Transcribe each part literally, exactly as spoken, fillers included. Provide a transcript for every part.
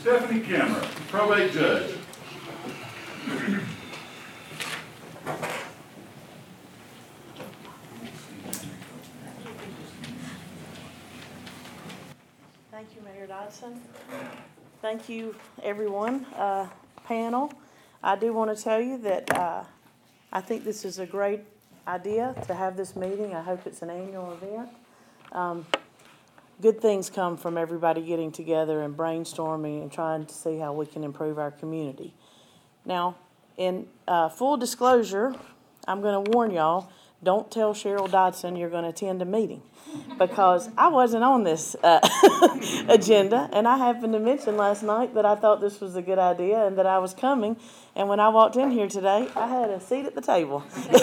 Stephanie Kimmer, probate judge. Thank you, Mayor Dodson. Thank you, everyone, uh, panel. I do want to tell you that uh, I think this is a great idea to have this meeting. I hope it's an annual event. Um, good things come from everybody getting together and brainstorming and trying to see how we can improve our community. Now, in uh, full disclosure, I'm going to warn y'all, don't tell Cheryl Dodson you're going to attend a meeting, because I wasn't on this uh, agenda, and I happened to mention last night that I thought this was a good idea and that I was coming, and when I walked in here today, I had a seat at the table.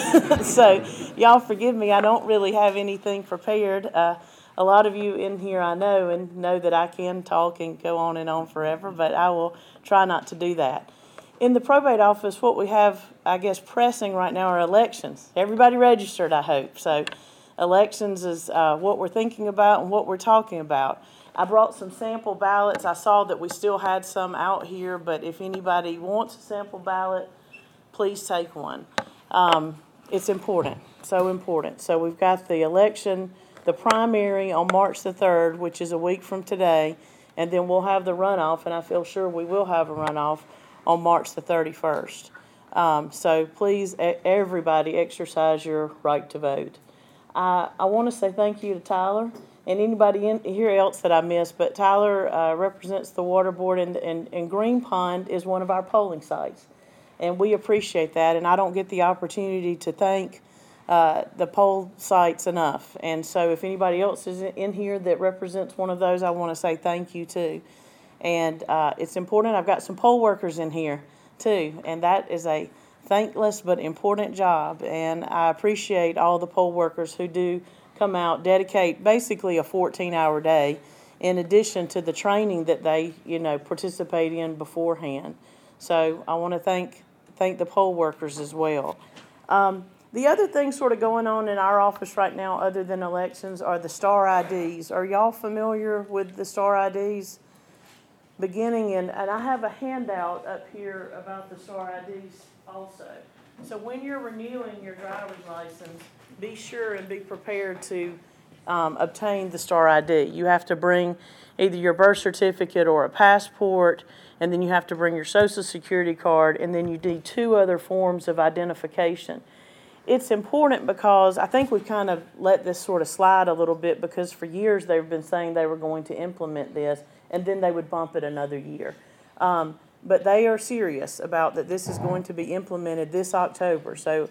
So y'all forgive me, I don't really have anything prepared. Uh, a lot of you in here I know and know that I can talk and go on and on forever, but I will try not to do that. In the probate office, what we have, I guess, pressing right now are elections. Everybody registered, I hope. So elections is uh, what we're thinking about and what we're talking about. I brought some sample ballots. I saw that we still had some out here, but if anybody wants a sample ballot, please take one. Um, it's important, so important. So we've got the election, the primary on March the third, which is a week from today, and then we'll have the runoff, and I feel sure we will have a runoff on March the thirty-first. Um, so please, everybody, exercise your right to vote. I, I want to say thank you to Tyler and anybody in here else that I missed, but Tyler uh, represents the water board, and, and, and Green Pond is one of our polling sites. And we appreciate that, and I don't get the opportunity to thank uh, the poll sites enough. And so if anybody else is in here that represents one of those, I want to say thank you too. And uh, it's important. I've got some poll workers in here too, and that is a thankless but important job. And I appreciate all the poll workers who do come out, dedicate basically a fourteen hour day in addition to the training that they, you know, participate in beforehand. So I want to thank thank the poll workers as well. Um, the other thing sort of going on in our office right now, other than elections, are the star I Ds. Are y'all familiar with the star I Ds? Beginning in, and I have a handout up here about the star I Ds also. So when you're renewing your driver's license, be sure and be prepared to um, obtain the star I D. You have to bring either your birth certificate or a passport, and then you have to bring your social security card, and then you need two other forms of identification. It's important because I think we've kind of let this sort of slide a little bit, because for years they've been saying they were going to implement this, and then they would bump it another year. Um, but they are serious about that this is going to be implemented this October. So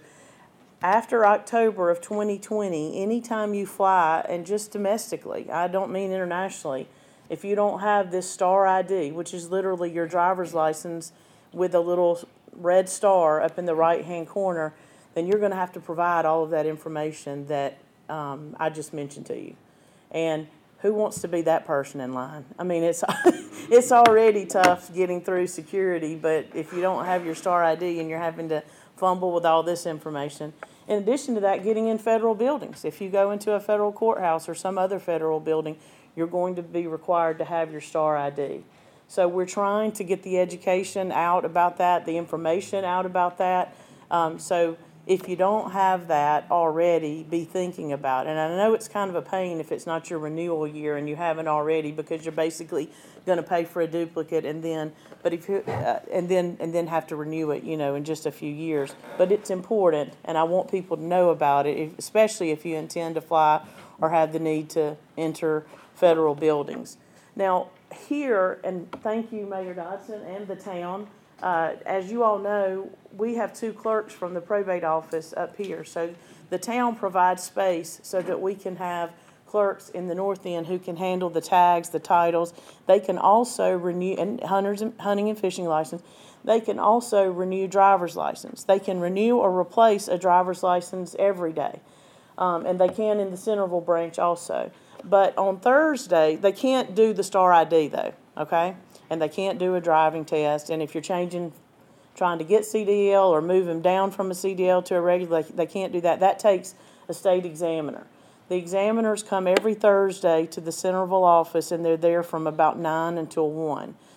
after October of twenty twenty, anytime you fly, and just domestically, I don't mean internationally, if you don't have this star I D, which is literally your driver's license with a little red star up in the right-hand corner, then you're going to have to provide all of that information that um, I just mentioned to you. And who wants to be that person in line? I mean, it's it's already tough getting through security, but if you don't have your star I D and you're having to fumble with all this information. In addition to that, getting in federal buildings. If you go into a federal courthouse or some other federal building, you're going to be required to have your star I D. So we're trying to get the education out about that, the information out about that. Um, so if you don't have that already, be thinking about it. And I know it's kind of a pain if it's not your renewal year and you haven't already, because you're basically going to pay for a duplicate and then, but if you uh, and then and then have to renew it, you know, in just a few years. But it's important, and I want people to know about it, if, especially if you intend to fly or have the need to enter federal buildings. Now here, and thank you, Mayor Dodson and the town. Uh, as you all know, we have two clerks from the probate office up here. So the town provides space so that we can have clerks in the north end who can handle the tags, the titles. They can also renew, and hunters and hunting and fishing license. They can also renew driver's license. They can renew or replace a driver's license every day. Um, and they can in the Centerville branch also. But on Thursday, they can't do the star I D though, okay? And they can't do a driving test. And if you're changing, trying to get C D L or move them down from a C D L to a regular, they, they can't do that. That takes a state examiner. The examiners come every Thursday to the Centerville office, and they're there from about nine until one.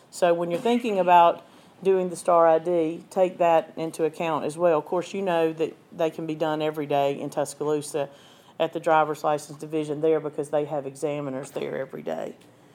So when you're thinking about doing the Star I D, take that into account as well. Of course, you know that they can be done every day in Tuscaloosa at the driver's license division there because they have examiners there every day.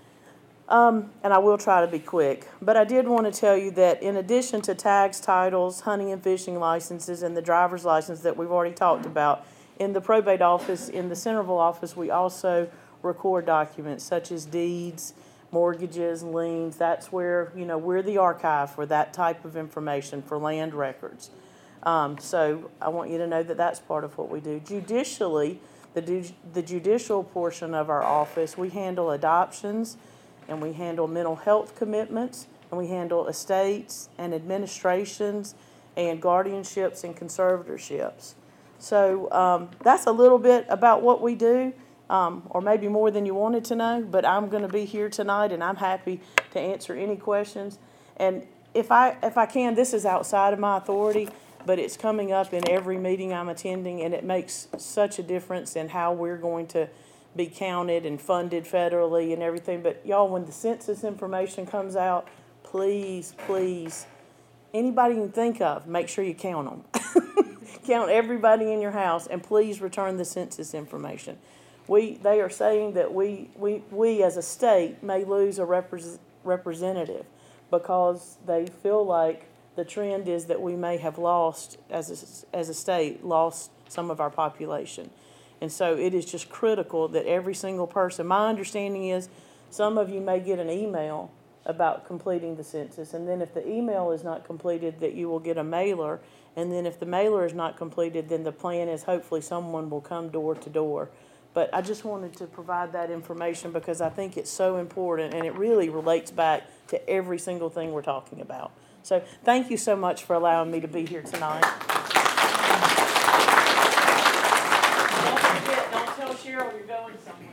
Um, and I will try to be quick, but I did want to tell you that in addition to tags, titles, hunting and fishing licenses, and the driver's license that we've already talked about, in the probate office, in the Centerville office, we also record documents such as deeds, mortgages, liens. That's where, you know, we're the archive for that type of information, for land records. Um, so I want you to know that that's part of what we do. Judicially, the, du- the judicial portion of our office, we handle adoptions, and we handle mental health commitments, and we handle estates and administrations and guardianships and conservatorships. So um, that's a little bit about what we do, um, or maybe more than you wanted to know, but I'm going to be here tonight, and I'm happy to answer any questions. And if I, if I can, this is outside of my authority, but it's coming up in every meeting I'm attending, and it makes such a difference in how we're going to be counted and funded federally and everything. But y'all, when the census information comes out, please, please, anybody you can think of, make sure you count them. Count everybody in your house, and please return the census information. We, they are saying that we, we, we as a state may lose a repres- representative because they feel like the trend is that we may have lost, as a, as a state, lost some of our population. And so it is just critical that every single person, my understanding is some of you may get an email about completing the census, and then if the email is not completed, that you will get a mailer, and then if the mailer is not completed, then the plan is hopefully someone will come door to door. But I just wanted to provide that information because I think it's so important, and it really relates back to every single thing we're talking about. So thank you so much for allowing me to be here tonight. Don't forget, don't tell Cheryl you're going somewhere.